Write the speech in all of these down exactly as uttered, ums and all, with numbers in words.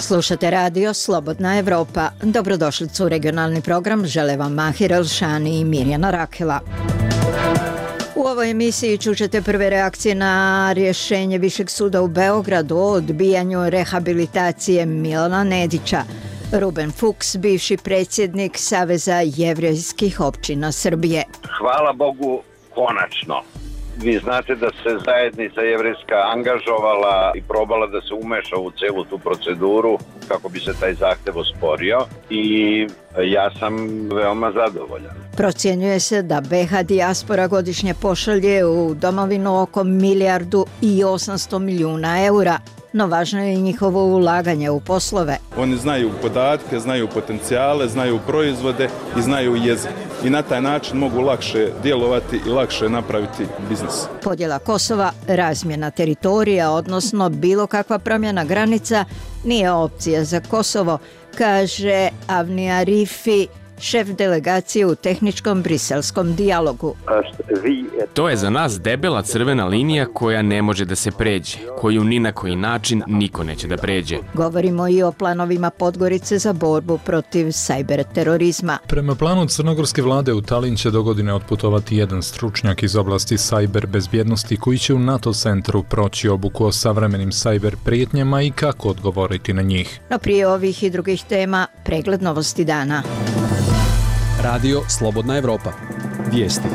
Slušate radio Slobodna Evropa. Dobrodošlicu u regionalni program žele vam Mahir Elšani i Mirjana Rakela. U ovoj emisiji čućete prve reakcije na rješenje Višeg suda u Beogradu o odbijanju rehabilitacije Milana Nedića. Ruben Fuchs, bivši predsjednik Saveza jevrejskih općina Srbije. Hvala Bogu, konačno. Vi znate da se zajednica jevrejska angažovala i probala da se umeša u celu tu proceduru kako bi se taj zahtev osporio i ja sam veoma zadovoljan. Procjenjuje se da be ha dijaspora godišnje pošalje u domovinu oko milijardu i osamsto milijuna eura. No važno je i njihovo ulaganje u poslove. Oni znaju podatke, znaju potencijale, znaju proizvode i znaju jezik. I na taj način mogu lakše djelovati i lakše napraviti biznis. Podjela Kosova, razmjena teritorija, odnosno bilo kakva promjena granica, nije opcija za Kosovo, kaže Avni Arifi, šef delegacije u tehničkom briselskom dijalogu. To je za nas debela crvena linija koja ne može da se pređe, koju ni na koji način niko neće da pređe. Govorimo i o planovima Podgorice za borbu protiv sajber terorizma. Prema planu crnogorske vlade u Talin će do godine otputovati jedan stručnjak iz oblasti sajber bezbjednosti koji će u NATO centru proći obuku o savremenim sajber prijetnjama i kako odgovoriti na njih. No prije ovih i drugih tema, pregled novosti dana. Radio Slobodna Evropa. Vijesti.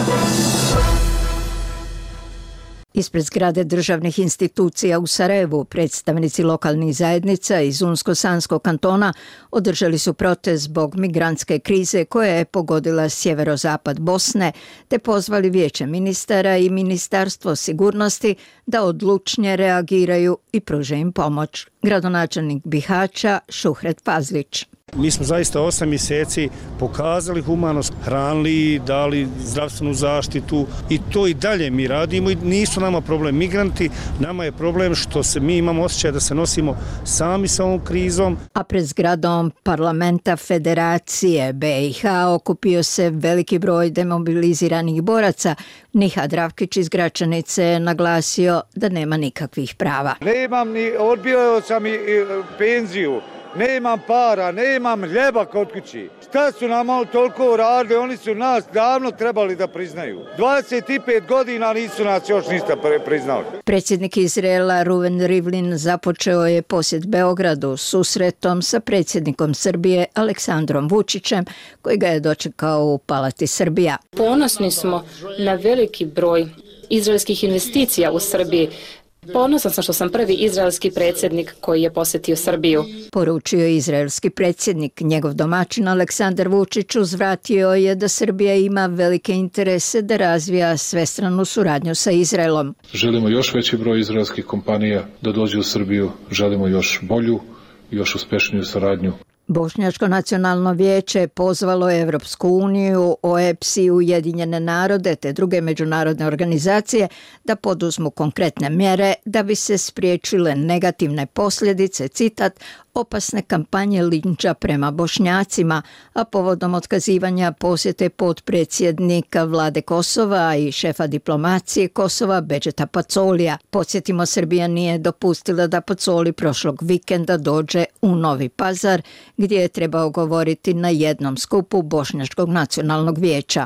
Ispred zgrade državnih institucija u Sarajevu predstavnici lokalnih zajednica iz Unsko-Sanskog kantona održali su protest zbog migrantske krize koja je pogodila sjeverozapad Bosne, te pozvali Vijeće ministara i Ministarstvo sigurnosti da odlučnije reagiraju i pruže im pomoć. Gradonačelnik Bihaća Šuhret Fazlić. Mi smo zaista osam mjeseci pokazali humanost, hranili, dali zdravstvenu zaštitu i to i dalje mi radimo i nisu nama problem migranti, nama je problem što se mi imamo osjećaj da se nosimo sami sa ovom krizom. A pred zgradom parlamenta Federacije be i ha okupio se veliki broj demobiliziranih boraca. Nihad Ravkić iz Gračanice je naglasio da nema nikakvih prava. Nemam ni, odbio sam i penziju. Nemam para, nemam hljeba kod kući. Šta su nam toliko radili, oni su nas davno trebali da priznaju. dvadeset pet godina nisu nas još ništa priznali. Predsjednik Izraela Ruven Rivlin započeo je posjet Beogradu susretom sa predsjednikom Srbije Aleksandrom Vučićem, koji ga je dočekao u Palati Srbija. Ponosni smo na veliki broj izraelskih investicija u Srbiji. Ponosan sam što sam prvi izraelski predsjednik koji je posjetio Srbiju. Poručio je izraelski predsjednik. Njegov domaćin Aleksandar Vučić uzvratio je da Srbija ima velike interese da razvija svestranu suradnju sa Izraelom. Želimo još veći broj izraelskih kompanija da dođe u Srbiju, želimo još bolju, još uspešniju saradnju. Bošnjačko nacionalno vijeće pozvalo je Evropsku uniju, o e pe ese i Ujedinjene narode te druge međunarodne organizacije da poduzmu konkretne mjere da bi se spriječile negativne posljedice, citat, opasne kampanje linča prema Bošnjacima, a povodom otkazivanja posjete potpredsjednika vlade Kosova i šefa diplomacije Kosova Bedžeta Pacolija. Podsjetimo, Srbija nije dopustila da Pacoli prošlog vikenda dođe u Novi Pazar, gdje je trebao govoriti na jednom skupu Bošnjačkog nacionalnog vijeća.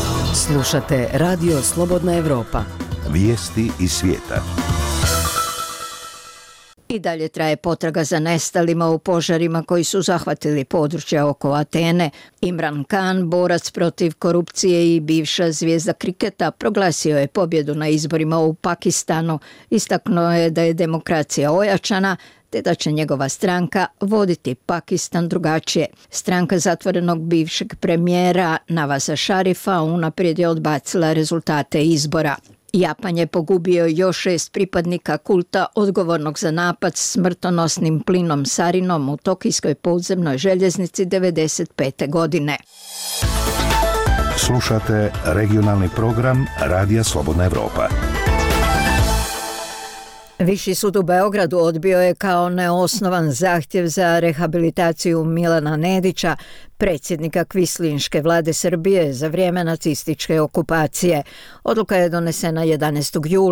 Slušate Radio Slobodna Evropa. Vijesti iz svijeta. I dalje traje potraga za nestalima u požarima koji su zahvatili područja oko Atene. Imran Khan, borac protiv korupcije i bivša zvijezda kriketa, proglasio je pobjedu na izborima u Pakistanu. Istaknuo je da je demokracija ojačana, te da će njegova stranka voditi Pakistan drugačije. Stranka zatvorenog bivšeg premijera Navaza Šarifa unaprijed je odbacila rezultate izbora. Japan je pogubio još šest pripadnika kulta odgovornog za napad s smrtonosnim plinom sarinom u tokijskoj podzemnoj željeznici devedeset pete godine. Slušate regionalni program Radija Slobodna Evropa. Viši sud u Beogradu odbio je kao neosnovan zahtjev za rehabilitaciju Milana Nedića, predsjednika kvislinške vlade Srbije za vrijeme nacističke okupacije. Odluka je donesena jedanaestog jula.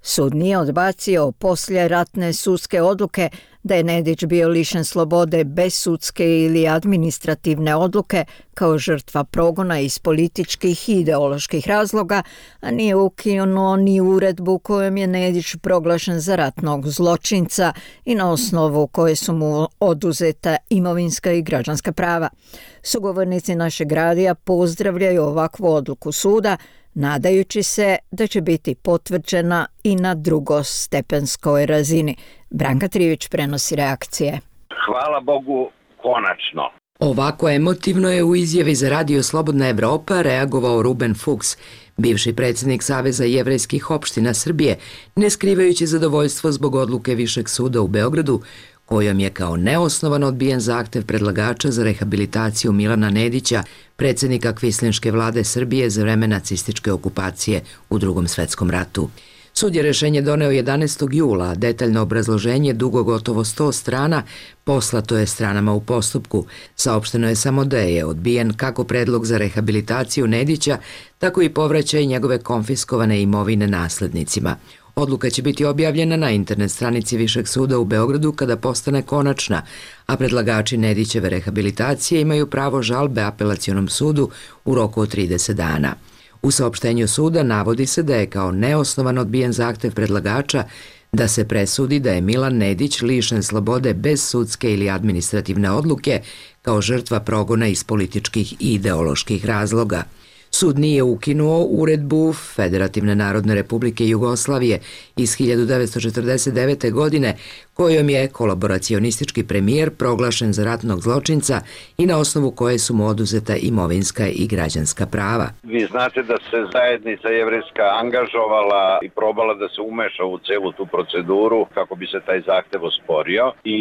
Sud nije odbacio poslije ratne sudske odluke da je Nedić bio lišen slobode bez sudske ili administrativne odluke kao žrtva progona iz političkih i ideoloških razloga, a nije ukinuo ni uredbu kojom je Nedić proglašen za ratnog zločinca i na osnovu koje su mu oduzeta imovinska i građanska prava. Sugovornici našeg radija pozdravljaju ovakvu odluku suda, nadajući se da će biti potvrđena i na drugostepenskoj razini. Branka Trivić prenosi reakcije. Hvala Bogu, konačno. Ovako emotivno je u izjavi za Radio Slobodna Evropa reagovao Ruben Fuchs, bivši predsjednik Saveza jevrejskih opština Srbije, ne skrivajući zadovoljstvo zbog odluke Višeg suda u Beogradu, kojom je kao neosnovan odbijen zahtev predlagača za rehabilitaciju Milana Nedića, predsjednika kvislinške vlade Srbije za vreme nacističke okupacije u Drugom svetskom ratu. Sud je rešenje doneo jedanaestog jula, a detaljno obrazloženje dugo gotovo sto strana poslato je stranama u postupku. Saopšteno je samo da je odbijen kako predlog za rehabilitaciju Nedića, tako i povraćaj njegove konfiskovane imovine naslednicima. Odluka će biti objavljena na internet stranici Višeg suda u Beogradu kada postane konačna, a predlagači Nedićeve rehabilitacije imaju pravo žalbe apelacionom sudu u roku od trideset dana. U saopštenju suda navodi se da je kao neosnovan odbijen zahtev predlagača da se presudi da je Milan Nedić lišen slobode bez sudske ili administrativne odluke kao žrtva progona iz političkih i ideoloških razloga. Sud nije ukinuo uredbu Federativne narodne republike Jugoslavije iz hiljadu devetsto četrdeset devete. godine kojom je kolaboracionistički premijer proglašen za ratnog zločinca i na osnovu koje su mu oduzeta imovinska i građanska prava. Vi znate da se zajednica jevrejska angažovala i probala da se umeša u celu tu proceduru kako bi se taj zahtev osporio i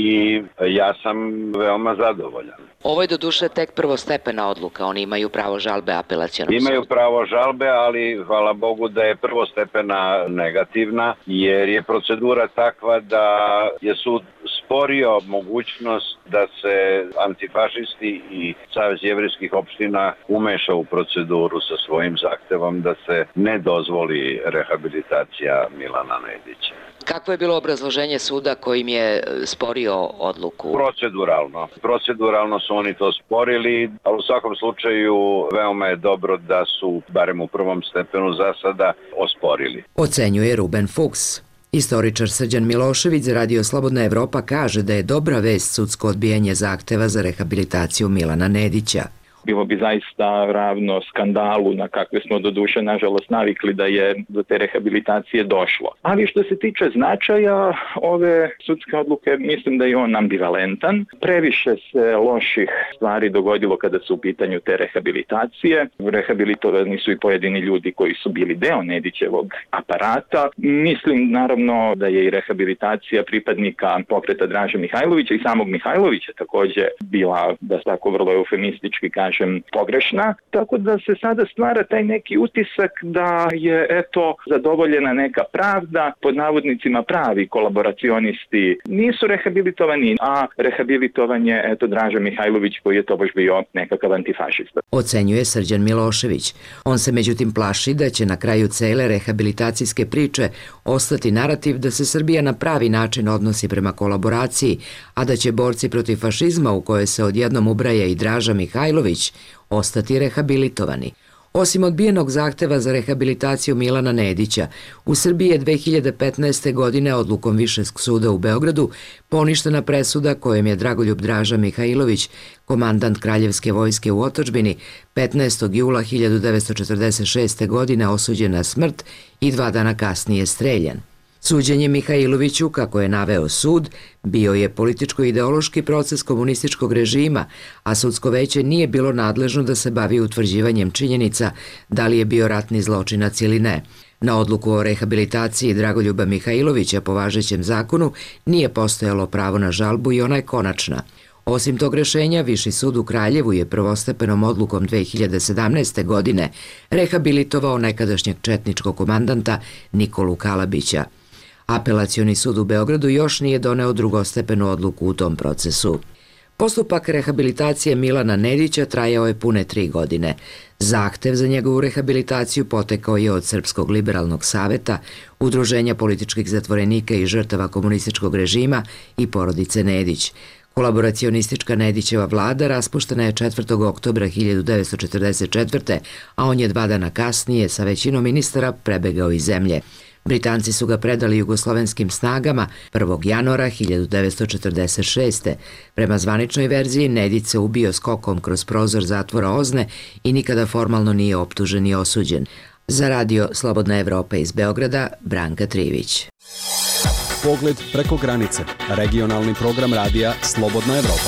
ja sam veoma zadovoljan. Ovo je do duše tek prvostepena odluka, oni imaju pravo žalbe apelacionom sudu. Imaju pravo žalbe, ali hvala Bogu da je prvostepena negativna, jer je procedura takva da je sud sporio mogućnost da se antifašisti i Savez jevrejskih opština umeša u proceduru sa svojim zahtevom da se ne dozvoli rehabilitacija Milana Nedića. Kakvo je bilo obrazloženje suda kojim je sporio odluku? Proceduralno. Proceduralno su oni to sporili, ali u svakom slučaju veoma je dobro da su, barem u prvom stepenu za sada, osporili. Ocenjuje Ruben Fuchs. Istoričar Srđan Milošević za Radio Slobodna Evropa kaže da je dobra vest sudsko odbijanje zahteva za rehabilitaciju Milana Nedića. Bilo bi zaista ravno skandalu na kakve smo do duše nažalost navikli da je do te rehabilitacije došlo. Ali što se tiče značaja ove sudske odluke, mislim da je on ambivalentan. Previše se loših stvari dogodilo kada su u pitanju te rehabilitacije. Rehabilitovani su i pojedini ljudi koji su bili deo Nedićevog aparata. Mislim naravno da je i rehabilitacija pripadnika pokreta Draže Mihajlovića i samog Mihajlovića također bila, da tako vrlo eufemistički kaže, pogrešna, tako da se sada stvara taj neki utisak da je eto zadovoljena neka pravda, pod navodnicima pravi kolaboracionisti nisu rehabilitovani, a rehabilitovan je eto Draža Mihajlović koji je tobož bio nekakav antifašista. Ocenjuje Srđan Milošević. On se međutim plaši da će na kraju cele rehabilitacijske priče ostati narativ da se Srbija na pravi način odnosi prema kolaboraciji, a da će borci protiv fašizma u koje se odjednom ubraja i Draža Mihajlović ostati rehabilitovani. Osim odbijenog zahteva za rehabilitaciju Milana Nedića, u Srbiji je dve hiljade petnaeste. godine odlukom Višeg suda u Beogradu poništena presuda kojom je Dragoljub Draža Mihajlović, komandant Kraljevske vojske u otadžbini, petnaestog jula hiljadu devetsto četrdeset šeste. godine osuđen na smrt i dva dana kasnije streljan. Suđenje Mihajloviću, kako je naveo sud, bio je političko-ideološki proces komunističkog režima, a sudsko veće nije bilo nadležno da se bavi utvrđivanjem činjenica da li je bio ratni zločinac ili ne. Na odluku o rehabilitaciji Dragoljuba Mihajlovića po važećem zakonu nije postojalo pravo na žalbu i ona je konačna. Osim tog rešenja, Viši sud u Kraljevu je prvostepenom odlukom dve hiljade sedamnaeste. godine rehabilitovao nekadašnjeg četničkog komandanta Nikolu Kalabića. Apelacioni sud u Beogradu još nije doneo drugostepenu odluku u tom procesu. Postupak rehabilitacije Milana Nedića trajao je pune tri godine. Zahtev za njegovu rehabilitaciju potekao je od Srpskog liberalnog saveta, Udruženja političkih zatvorenika i žrtava komunističkog režima i porodice Nedić. Kolaboracionistička Nedićeva vlada raspuštena je četvrtog oktobra hiljadu devetsto četrdeset četvrte. a on je dva dana kasnije sa većinom ministara prebegao iz zemlje. Britanci su ga predali jugoslovenskim snagama prvog januara hiljadu devetsto četrdeset šeste. Prema zvaničnoj verziji, Nedić se ubio skokom kroz prozor zatvora Ozne i nikada formalno nije optužen i osuđen. Za radio Slobodna Evropa iz Beograda, Branka Trivić. Pogled preko granice. Regionalni program radija Slobodna Evropa.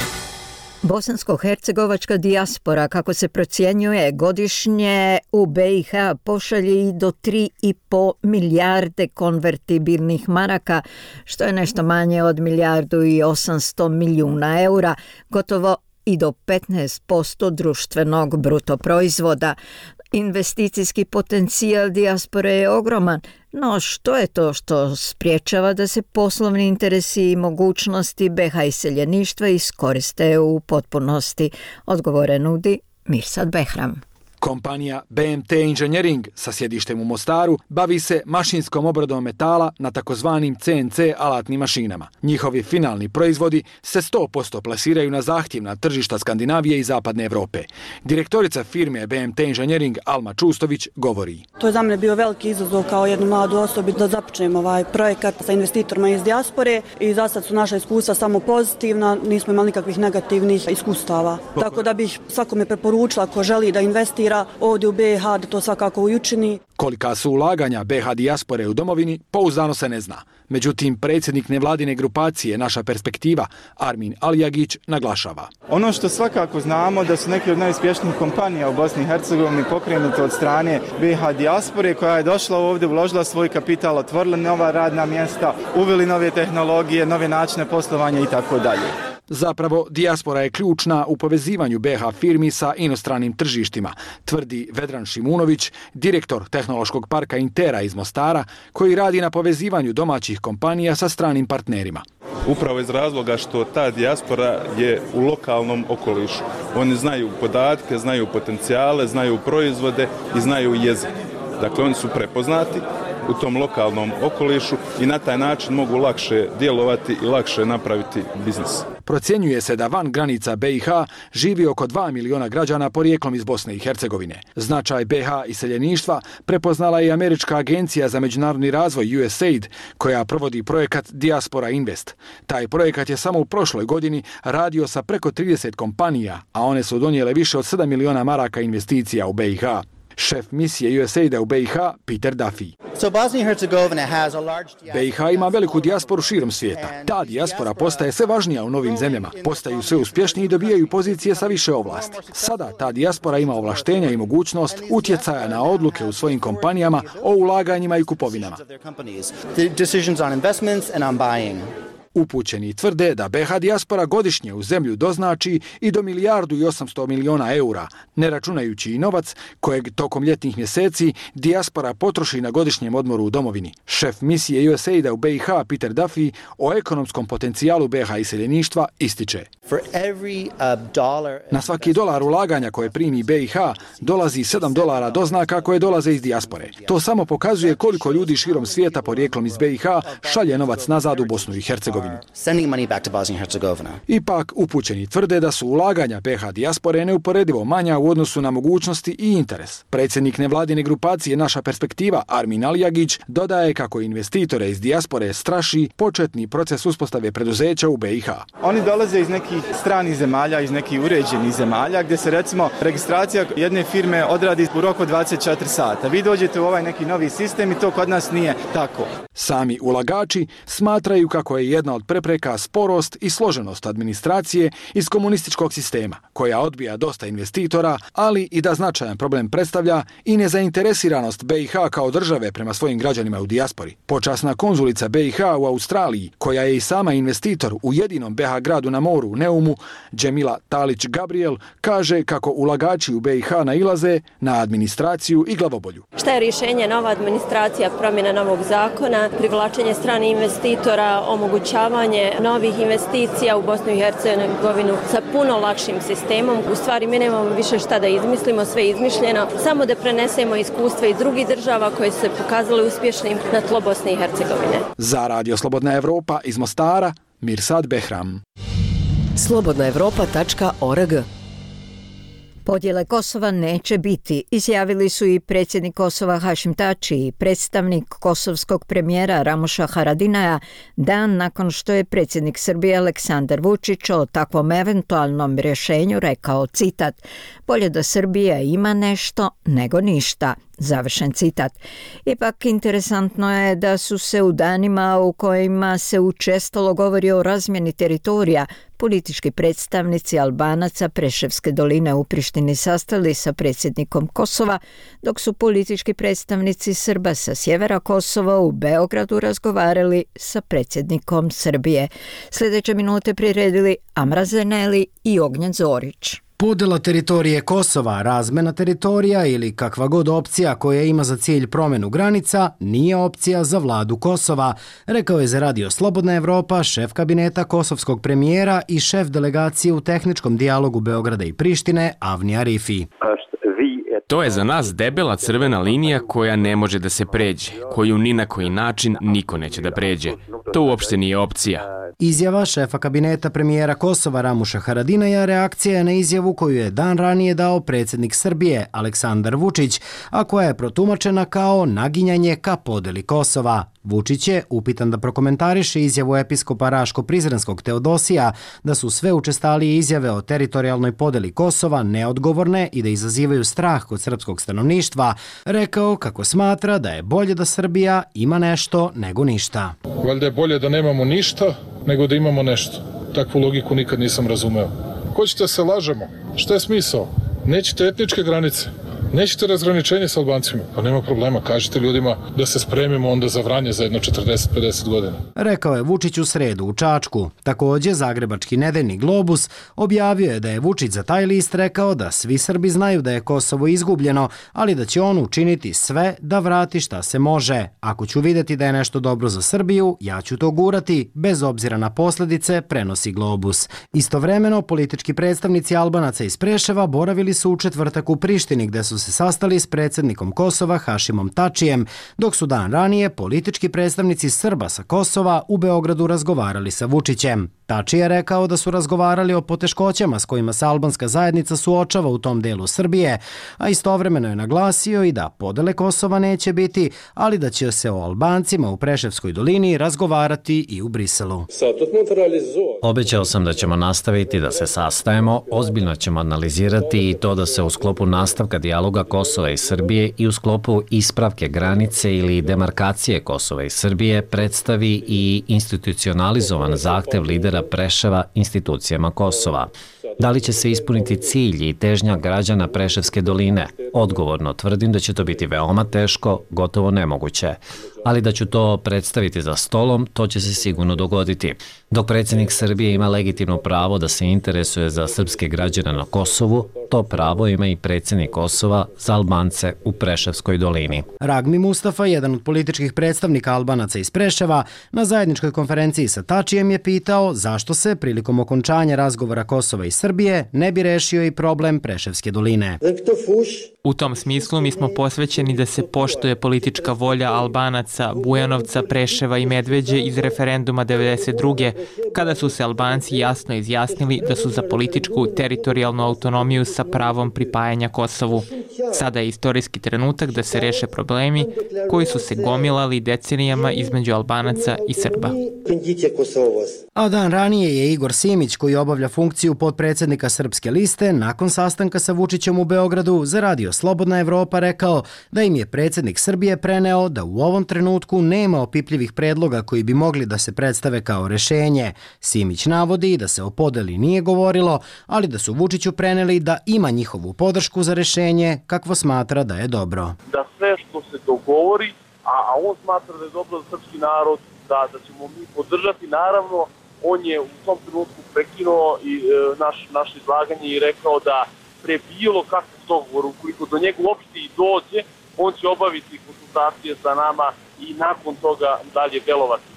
Bosansko-hercegovačka dijaspora, kako se procjenjuje, godišnje u be i ha pošalje i do tri i po milijarde konvertibilnih maraka, što je nešto manje od milijardu i osamsto milijuna eura, gotovo i do petnaest posto društvenog bruto proizvoda. Investicijski potencijal dijaspore je ogroman, no što je to što spriječava da se poslovni interesi i mogućnosti be ha iseljeništva iskoriste u potpunosti? Odgovore nudi Mirsad Behram. Kompanija be em te Engineering sa sjedištem u Mostaru bavi se mašinskom obradom metala na takozvanim ce en ce alatnim mašinama. Njihovi finalni proizvodi se sto posto plasiraju na zahtjevna tržišta Skandinavije i Zapadne Evrope. Direktorica firme be em te Engineering Alma Čustović govori. To je za mene bio veliki izazov kao jednu mladu osobu da započnem ovaj projekat sa investitorima iz dijaspore i za sad su naša iskustva samo pozitivna, nismo imali nikakvih negativnih iskustava. Tako da bih svakome preporučila ko želi da investira ovdje u be i ha da to svakako i učini. Kolika su ulaganja be ha dijaspore u domovini, pouzdano se ne zna. Međutim, predsjednik nevladine grupacije Naša perspektiva, Armin Alijagić, naglašava. Ono što svakako znamo da su neki od najuspješnijih kompanija u Bosni i Hercegovini pokrenute od strane be i ha dijaspore koja je došla ovdje, uložila svoj kapital, otvorila nova radna mjesta, uveli nove tehnologije, nove načine poslovanja i tako dalje. Zapravo, dijaspora je ključna u povezivanju be ha firmi sa inostranim tržištima, tvrdi Vedran Šimunović, direktor tehnološkog parka Intera iz Mostara, koji radi na povezivanju domaćih kompanija sa stranim partnerima. Upravo iz razloga što ta dijaspora je u lokalnom okolišu. Oni znaju podatke, znaju potencijale, znaju proizvode i znaju jezik. Dakle, oni su prepoznati u tom lokalnom okolišu i na taj način mogu lakše djelovati i lakše napraviti biznis. Procjenjuje se da van granica be i ha živi oko dva miliona građana porijeklom iz Bosne i Hercegovine. Značaj be ha iseljeništva prepoznala je Američka agencija za međunarodni razvoj U S A I D, koja provodi projekat Diaspora Invest. Taj projekat je samo u prošloj godini radio sa preko trideset kompanija, a one su donijele više od sedam miliona maraka investicija u be i ha. Šef misije U S A I D-a u be i ha, Peter Duffy. be i ha ima veliku dijasporu širom svijeta. Ta dijaspora postaje sve važnija u novim zemljama, postaju sve uspješniji i dobijaju pozicije sa više ovlasti. Sada ta dijaspora ima ovlaštenja i mogućnost utjecaja na odluke u svojim kompanijama o ulaganjima i kupovinama. Upućeni tvrde da be ha dijaspora godišnje u zemlju doznači i do milijardu i osamsto miliona eura, ne računajući i novac kojeg tokom ljetnih mjeseci dijaspora potroši na godišnjem odmoru u domovini. Šef misije U S A I D-a u be i ha, Peter Duffy, o ekonomskom potencijalu be ha iseljeništva ističe. Na svaki dolar ulaganja koje primi be i ha dolazi sedam dolara doznaka koje dolaze iz dijaspore. To samo pokazuje koliko ljudi širom svijeta porijeklom iz be i ha šalje novac nazad u Bosnu i Hercegovinu. Ipak, upućeni tvrde da su ulaganja be ha dijaspore neuporedivo manja u odnosu na mogućnosti i interes. Predsjednik nevladine grupacije Naša perspektiva, Armin Alijagić, dodaje kako investitore iz dijaspore straši početni proces uspostave preduzeća u be i ha. Oni dolaze iz nekih stranih zemalja, iz nekih uređenih zemalja, gdje se recimo registracija jedne firme odradi u roku dvadeset četiri sata. Vi dođete u ovaj neki novi sistem i to kod nas nije tako. Sami ulagači smatraju kako je jedna od prepreka sporost i složenost administracije iz komunističkog sistema, koja odbija dosta investitora, ali i da značajan problem predstavlja i nezainteresiranost be i ha kao države prema svojim građanima u dijaspori. Počasna konzulica be i ha u Australiji, koja je i sama investitor u jedinom be ha gradu na moru, u Neumu, Džemila Talić-Gabriel, kaže kako ulagači u be i ha nailaze na administraciju i glavobolju. Šta je rješenje? Nova administracija, promjena novog zakona, privlačenje stranih investitora, omogućenje omogućavanje novih investicija u Bosnu i Hercegovinu sa puno lakšim sistemom. U stvari mi nemamo više šta da izmislimo, sve je izmišljeno, samo da prenesemo iskustva iz drugih država koje su se pokazale uspješnim na tlo Bosne i Hercegovine. Za Radio Slobodna Evropa iz Mostara, Mirsad Behram. slobodna evropa tačka org. Podjele Kosova neće biti, izjavili su i predsjednik Kosova Hašim Tači i predstavnik kosovskog premijera Ramuša Haradinaja dan nakon što je predsjednik Srbije Aleksandar Vučić o takvom eventualnom rješenju rekao, citat, bolje da Srbija ima nešto nego ništa. Završen citat. Ipak interesantno je da su se u danima u kojima se učestalo govori o razmjeni teritorija politički predstavnici Albanaca Preševske doline u Prištini sastali sa predsjednikom Kosova, dok su politički predstavnici Srba sa sjevera Kosova u Beogradu razgovarali sa predsjednikom Srbije. Sljedeće minute priredili Amra Zeneli i Ognjen Zorić. Podjela teritorije Kosova, razmjena teritorija ili kakva god opcija koja ima za cilj promjenu granica nije opcija za vladu Kosova, rekao je za Radio Slobodna Evropa šef kabineta kosovskog premijera i šef delegacije u tehničkom dijalogu Beograda i Prištine Avni Arifi. To je za nas debela crvena linija koja ne može da se pređe, koju ni na koji način niko neće da pređe. To uopšte nije opcija. Izjava šefa kabineta premijera Kosova Ramuša Haradinaja reakcija je na izjavu koju je dan ranije dao predsjednik Srbije Aleksandar Vučić, a koja je protumačena kao naginjanje ka podeli Kosova. Vučić je upitan da prokomentariše izjavu episkopa Raško-Prizrenskog Teodosija da su sve učestalije izjave o teritorijalnoj podeli Kosova neodgovorne i da izazivaju strah kod srpskog stanovništva, rekao kako smatra da je bolje da Srbija ima nešto nego ništa. Valjda je bolje da nemamo ništa nego da imamo nešto. Takvu logiku nikad nisam razumeo. Hoćete da se lažemo? Šta je smisao? Nećete etničke granice? Nećete razgraničenje s Albancima? Pa nema problema, kažite ljudima da se spremimo onda za Vranje za jedno četrdeset do pedeset godina. Rekao je Vučić u sredu u Čačku. Također, zagrebački nedeljnik Globus objavio je da je Vučić za taj list rekao da svi Srbi znaju da je Kosovo izgubljeno, ali da će on učiniti sve da vrati šta se može. Ako ću vidjeti da je nešto dobro za Srbiju, ja ću to gurati, bez obzira na posljedice, prenosi Globus. Istovremeno, politički predstavnici Albanaca iz Preševa boravili su u četvrtak u Prištini, gde su se sastali s predsjednikom Kosova Hašimom Tačijem, dok su dan ranije politički predstavnici Srba sa Kosova u Beogradu razgovarali sa Vučićem. Tači je rekao da su razgovarali o poteškoćama s kojima se albanska zajednica suočava u tom delu Srbije, a istovremeno je naglasio i da podele Kosova neće biti, ali da će se o Albancima u Preševskoj dolini razgovarati i u Briselu. Obećao sam da ćemo nastaviti da se sastajemo, ozbiljno ćemo analizirati i to da se u sklopu nastavka dijaloga Kosova i Srbije i u sklopu ispravke granice ili demarkacije Kosova i Srbije predstavi i institucionalizovan zahtev lidera Preševa institucijama Kosova. Da li će se ispuniti cilj i težnja građana Preševske doline? Odgovorno tvrdim da će to biti veoma teško, gotovo nemoguće. Ali da ću to predstaviti za stolom, to će se sigurno dogoditi. Dok predsjednik Srbije ima legitimno pravo da se interesuje za srpske građane na Kosovu, to pravo ima i predsjednik Kosova za Albance u Preševskoj dolini. Ragmi Mustafa, jedan od političkih predstavnika Albanaca iz Preševa, na zajedničkoj konferenciji sa Tačijem je pitao zašto se prilikom okončanja razgovora Kosova i Srbije ne bi rešio i problem Preševske doline. U tom smislu mi smo posvećeni da se poštuje politička volja Albanaca, Bujanovca, Preševa i Medveđe iz referenduma devedeset druge kada su se Albanci jasno izjasnili da su za političku teritorijalnu autonomiju sa pravom pripajanja Kosovu. Sada je istorijski trenutak da se reše problemi koji su se gomilali decenijama između Albanaca i Srba. A dan ranije je Igor Simić, koji obavlja funkciju potpredsjednika Srpske liste, nakon sastanka sa Vučićem u Beogradu za Radio Slobodna Evropa rekao da im je predsjednik Srbije preneo da u ovom trenutku nema opipljivih predloga koji bi mogli da se predstave kao rešenje. Simić navodi da se o podeli nije govorilo, ali da su Vučiću preneli da ima njihovu podršku za rešenje kakvo smatra da je dobro. Da sve što se dogovori, a, a on smatra da je dobro za srpski narod, da, da ćemo mi podržati, naravno, on je u tom trenutku prekinuo i, e, naš, naš izlaganje i rekao da pre bilo kakvog dogovora, ukoliko do njega uopšte i dođe, on će obaviti konsultacije sa nama i nakon toga dalje delovati.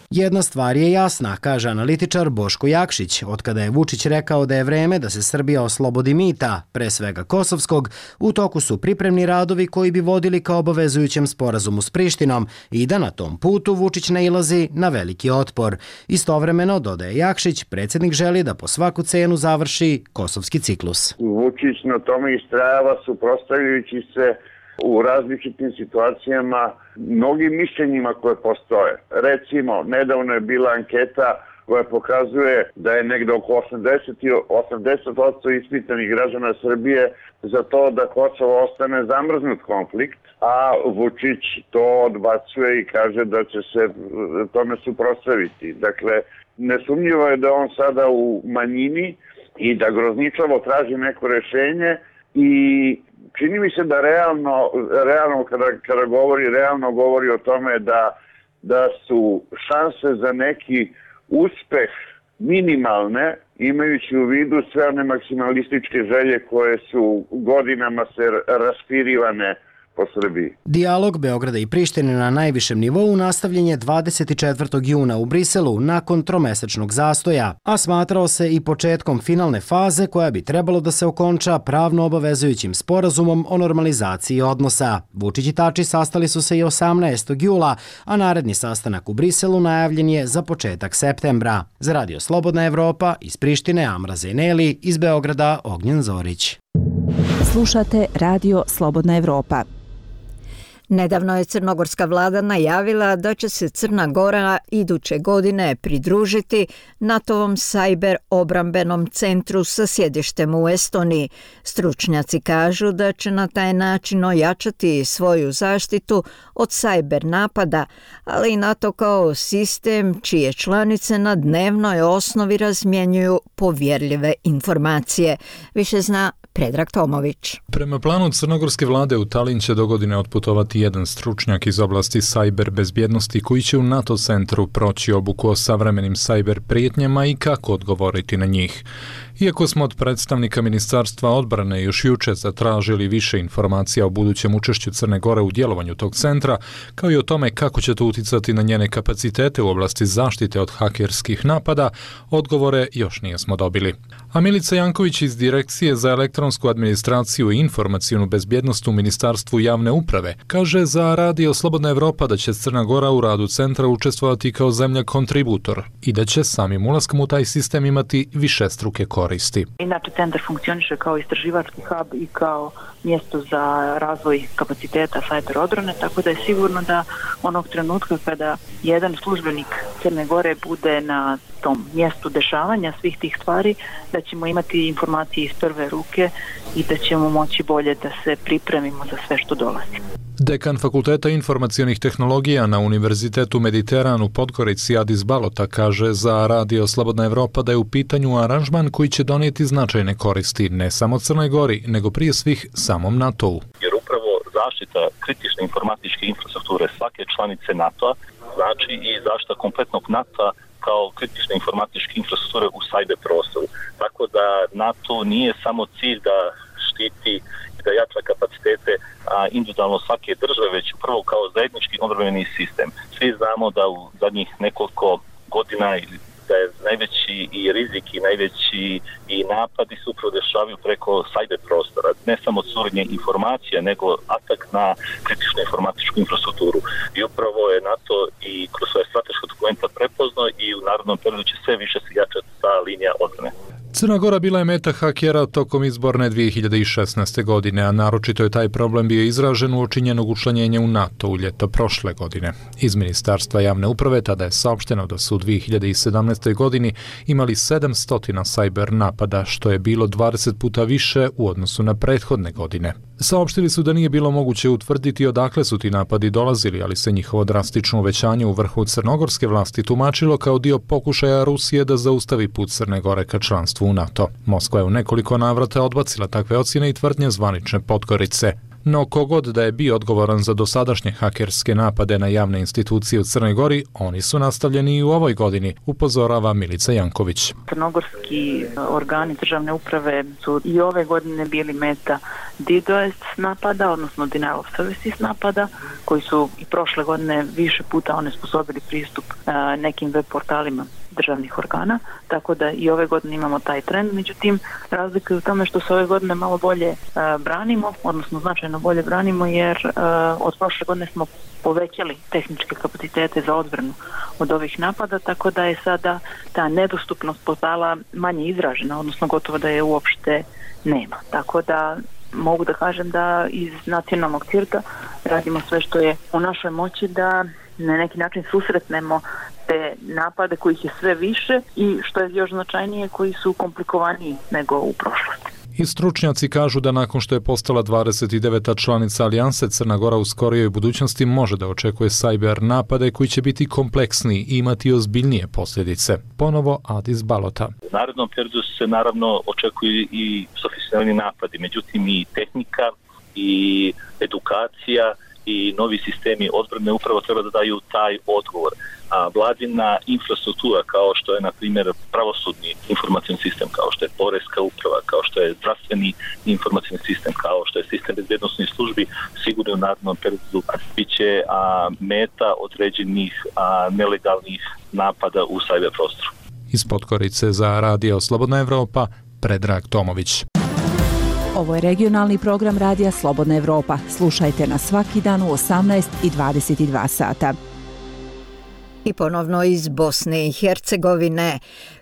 Jedna stvar je jasna, kaže analitičar Boško Jakšić. Otkada je Vučić rekao da je vreme da se Srbija oslobodi mita, pre svega kosovskog, u toku su pripremni radovi koji bi vodili ka obavezujućem sporazumu s Prištinom i da na tom putu Vučić nailazi na veliki otpor. Istovremeno, dodaje Jakšić, predsjednik želi da po svaku cenu završi kosovski ciklus. Vučić na tome istrajava suprotstavljajući se u različitim situacijama mnogim mišljenjima koje postoje. Recimo, nedavno je bila anketa koja pokazuje da je negde oko osamdeset posto ispitanih građana Srbije za to da Kosovo ostane zamrznut konflikt, a Vučić to odbacuje i kaže da će se tome suprotstaviti. Dakle, nesumnjivo je da on sada u manjini i da grozničavo traži neko rešenje i čini mi se da realno, realno kada, kada govori, realno govori o tome da, da su šanse za neki uspeh minimalne, imajući u vidu sve one maksimalističke želje koje su godinama se raspirivane po Srbiji. Dijalog Beograda i Prištine na najvišem nivou nastavljen je dvadeset četvrtog juna u Briselu nakon tromesečnog zastoja, a smatrao se i početkom finalne faze koja bi trebalo da se okonča pravno obavezujućim sporazumom o normalizaciji odnosa. Vučić i Tači sastali su se i osamnaestog jula, a naredni sastanak u Briselu najavljen je za početak septembra. Za Radio Slobodna Evropa iz Prištine Amra Zejneli, iz Beograda Ognjen Zorić. Slušate Radio Slobodna Evropa. Nedavno je crnogorska vlada najavila da će se Crna Gora iduće godine pridružiti NATO-vom sajber obrambenom centru sa sjedištem u Estoniji. Stručnjaci kažu da će na taj način ojačati svoju zaštitu od sajber napada, ali i NATO kao sistem čije članice na dnevnoj osnovi razmjenjuju povjerljive informacije. Više zna Predrag Tomović. Prema planu crnogorske vlade u Talin će do godine otputovati jedan stručnjak iz oblasti sajber bezbjednosti koji će u NATO centru proći obuku o savremenim sajber prijetnjama i kako odgovoriti na njih. Iako smo od predstavnika Ministarstva odbrane još juče zatražili više informacija o budućem učešću Crne Gore u djelovanju tog centra, kao i o tome kako će to uticati na njene kapacitete u oblasti zaštite od hakerskih napada, odgovore još nismo dobili. A Milica Janković iz Direkcije za elektronsku administraciju i informacijnu bezbjednost u Ministarstvu javne uprave kaže za Radio Slobodna Evropa da će Crna Gora u radu centra učestvovati kao zemlja kontributor i da će samim ulaskom u taj sistem imati višestruke koristi. Inače, centar funkcioniše kao istraživački hub i kao mjesto za razvoj kapaciteta sajber odbrane, tako da je sigurno da onog trenutka kada jedan službenik Crne Gore bude na tom mjestu dešavanja svih tih stvari, da ćemo imati informacije iz prve ruke i da ćemo moći bolje da se pripremimo za sve što dolazi. Dekan Fakulteta informacionih tehnologija na Univerzitetu Mediteran u Podgorici Adis Balota kaže za Radio Slobodna Evropa da je u pitanju aranžman koji će donijeti značajne koristi ne samo Crnoj Gori, nego prije svih samom NATO-u. Jer upravo zaštita kritične informatičke infrastrukture svake članice NATO-a znači i zaštita kompletnog NATO-a kao kritične informatičke infrastrukture u sajber prostoru. Tako da NATO nije samo cilj da štiti i da jača kapacitete a, individualno svake države, već upravo kao zajednički obrambeni sistem. Svi znamo da u zadnjih nekoliko godina da je najveći i rizik i najveći i napadi se upravo dešavaju preko sajber prostora. Ne samo curenje informacija, nego atak na kritičnu informatičku infrastrukturu. I upravo je NATO i kroz svoje strateške dokumenta prepoznao i u narodnom periodu će sve više se jačati ta linija odbrane. Crna Gora bila je meta hakera tokom izborne dvije hiljade šesnaeste. godine, a naročito je taj problem bio izražen uoči njenog učlanjenja u NATO u ljeto prošle godine. Iz Ministarstva javne uprave tada je saopšteno da su u dvije hiljade sedamnaestoj. godini imali sedamsto sajber napada, što je bilo dvadeset puta više u odnosu na prethodne godine. Saopštili su da nije bilo moguće utvrditi odakle su ti napadi dolazili, ali se njihovo drastično uvećanje u vrhu crnogorske vlasti tumačilo kao dio pokušaja Rusije da zaustavi put Crne Gore ka članstvu u NATO. Moskva je u nekoliko navrata odbacila takve ocjene i tvrdnje zvanične Podgorice. No kogod da je bio odgovoran za dosadašnje hakerske napade na javne institucije u Crnoj Gori, oni su nastavljeni i u ovoj godini, upozorava Milica Janković. Crnogorski organi državne uprave su i ove godine bili meta DDoS napada, odnosno denial of services napada, koji su i prošle godine više puta onesposobili pristup nekim web portalima državnih organa, tako da i ove godine imamo taj trend. Međutim, razlika je u tome što se ove godine malo bolje uh, branimo, odnosno značajno bolje branimo, jer uh, od prošle godine smo povećali tehničke kapacitete za odbranu od ovih napada, tako da je sada ta nedostupnost portala manje izražena, odnosno gotovo da je uopšte nema. Tako da mogu da kažem da iz nacionalnog cirka radimo sve što je u našoj moći da na neki način susretnemo te napade kojih je sve više i što je još značajnije koji su komplikovaniji nego u prošlosti. I stručnjaci kažu da nakon što je postala dvadeset deveta članica Alijanse, Crna Gora u skorijoj budućnosti može da očekuje sajber napade koji će biti kompleksniji i imati ozbiljnije posljedice. Ponovo Adis Balota. U narednom periodu se naravno očekuju i sofisticirani napadi, međutim i tehnika i edukacija i novi sistemi odbrane upravo treba da daju taj odgovor. A vladina infrastruktura kao što je na primjer pravosudni informacijni sistem, kao što je poreska uprava, kao što je zdravstveni informacijni sistem, kao što je sistem bezbjednosnih službi, sigurno u narednom periodu biće a, meta određenih a, nelegalnih napada u sajber prostoru. Iz Podgorice za Radio Slobodna Evropa, Predrag Tomović. Ovo je regionalni program Radija Slobodna Evropa. Slušajte nas svaki dan u osamnaest i dvadeset dva sata. I ponovno iz Bosne i Hercegovine.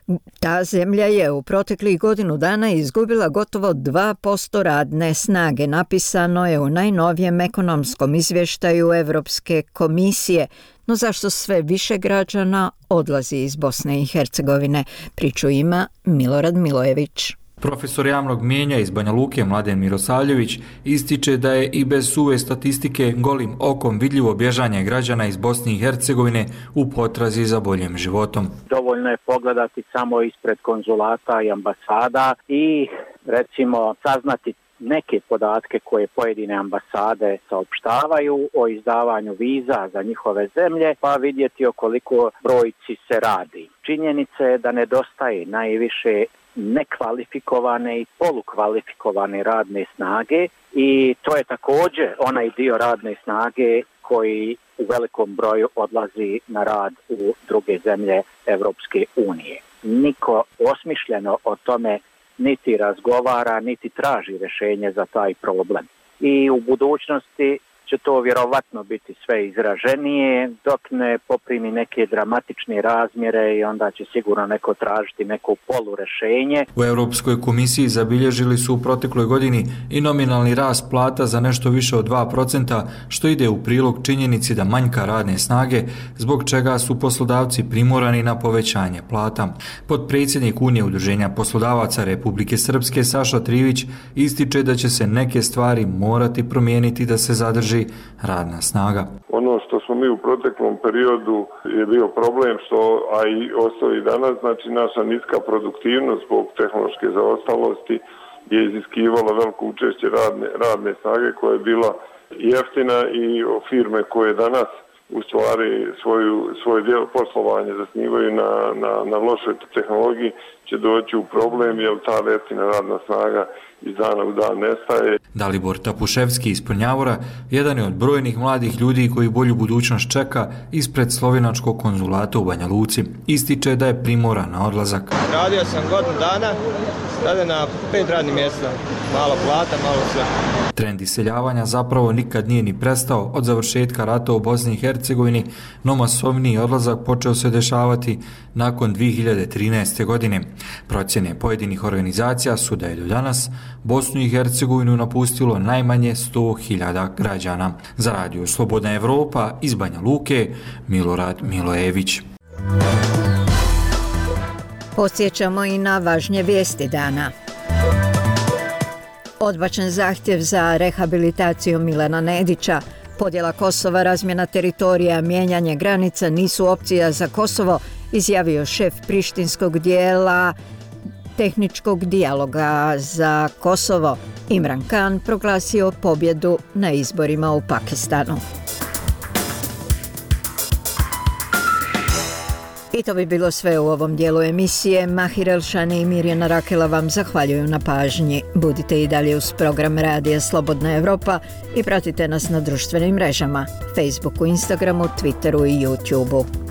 Ta zemlja je u proteklih godinu dana izgubila gotovo dva posto radne snage. Napisano je u najnovijem ekonomskom izvještaju Evropske komisije. No zašto sve više građana odlazi iz Bosne i Hercegovine? Priču ima Milorad Milojević. Profesor javnog mijenja iz Banja Luke Mladen Mirosavljević ističe da je i bez suve statistike golim okom vidljivo bježanje građana iz Bosne i Hercegovine u potrazi za boljim životom. Dovoljno je pogledati samo ispred konzulata i ambasada i recimo saznati neke podatke koje pojedine ambasade saopštavaju o izdavanju viza za njihove zemlje, pa vidjeti o koliko brojci se radi. Činjenica je da nedostaje najviše nekvalifikovane i polukvalifikovane radne snage i to je također onaj dio radne snage koji u velikom broju odlazi na rad u druge zemlje Evropske unije. Niko osmišljeno o tome niti razgovara, niti traži rješenje za taj problem. I u budućnosti će to vjerovatno biti sve izraženije dok ne poprimi neke dramatične razmjere i onda će sigurno neko tražiti neko polurešenje. U Europskoj komisiji zabilježili su u protekloj godini i nominalni rast plata za nešto više od dva procenta, što ide u prilog činjenici da manjka radne snage, zbog čega su poslodavci primorani na povećanje plata. Potpredsjednik Unije udruženja poslodavaca Republike Srpske Saša Trivić ističe da će se neke stvari morati promijeniti da se zadrži radna snaga. Ono što smo mi u proteklom periodu je bio problem, što, a i ostaje i danas, znači naša niska produktivnost zbog tehnološke zaostalosti je iziskivala veliko učešće radne, radne snage koja je bila jeftina i firme koje danas u stvari svoju, svoje djelo poslovanje zasnivaju na, na, na lošoj tehnologiji će doći u problem jer ta jeftina radna snaga iz dana u dan nestaje. Dalibor Tapuševski iz Prnjavora jedan je od brojnih mladih ljudi koji bolju budućnost čeka ispred slovenačkog konzulata u Banja Luci. Ističe da je primoran na odlazak. Radio sam godinu dana, sada na pet radnih mjesta. Malo plata, malo sve. Trend iseljavanja zapravo nikad nije ni prestao od završetka rata u Bosni i Hercegovini, no masovniji odlazak počeo se dešavati nakon dvije hiljade trinaeste. godine. Procjene pojedinih organizacija su da je do danas Bosnu i Hercegovinu napustilo najmanje sto hiljada građana. Za Radio Slobodna Evropa iz Banja Luke, Milorad Milojević. Podsjećamo i na važnje vijesti dana. Odbačen zahtjev za rehabilitaciju Milana Nedića, podjela Kosova, razmjena teritorija, mijenjanje granica nisu opcija za Kosovo, izjavio šef prištinskog dijela tehničkog dijaloga za Kosovo, Imran Khan proglasio pobjedu na izborima u Pakistanu. I to bi bilo sve u ovom dijelu emisije. Mahir Elšani i Mirjana Rakela vam zahvaljuju na pažnji. Budite i dalje uz program Radija Slobodna Evropa i pratite nas na društvenim mrežama, Facebooku, Instagramu, Twitteru i YouTubeu.